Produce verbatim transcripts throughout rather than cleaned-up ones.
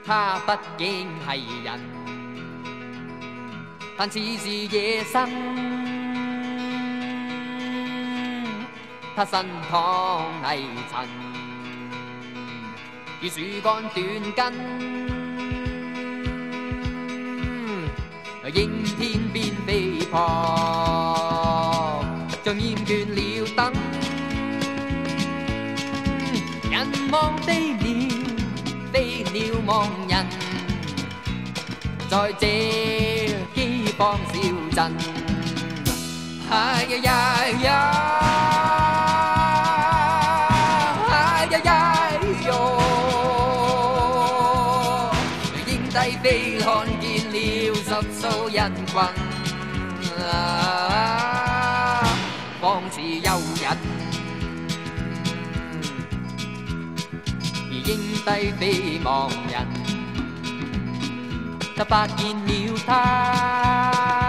他畢竟係人，但似是野生。他身淌泥塵，如樹幹斷根，應天邊飛撲，像厭倦了等。人望飛鳥，飛鳥望人，在這饑荒小鎮，哎呀呀呀！飛看見了十數人群，啊、方似幽隱。而鷹低飛望人，就發現了他，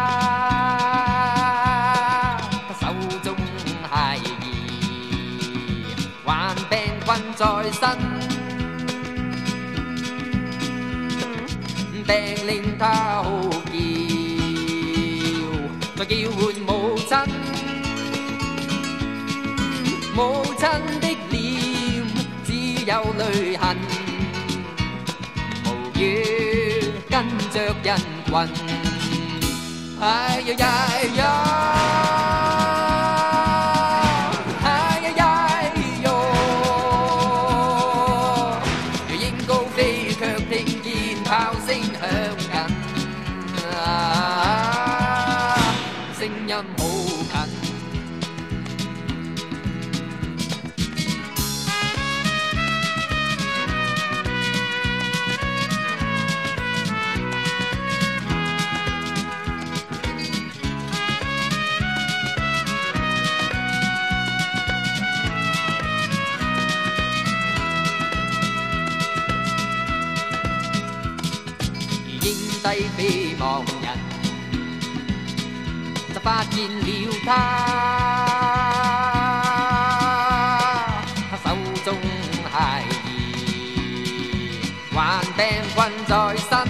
他手中孩兒患病困在身。病令他號叫，再叫喚母親，母親的臉只有淚痕，無語跟着人群，哎呀呀呀！炮聲響緊，啊，聲音好近。低飛望人，就發現了他，他手中孩兒患病困在身，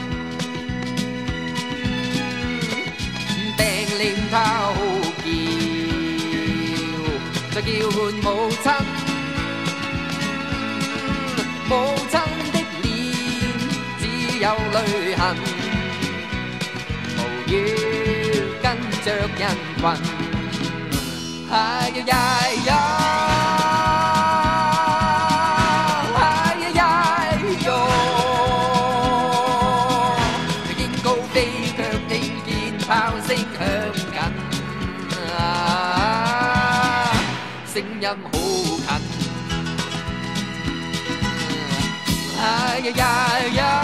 病令他號叫，再叫喚母親，母親有淚痕，無語跟着人群，哎呀呀呀，哎呀呀喲，鷹高飛卻聽見炮聲響緊，啊，聲音好近，哎呀呀呀。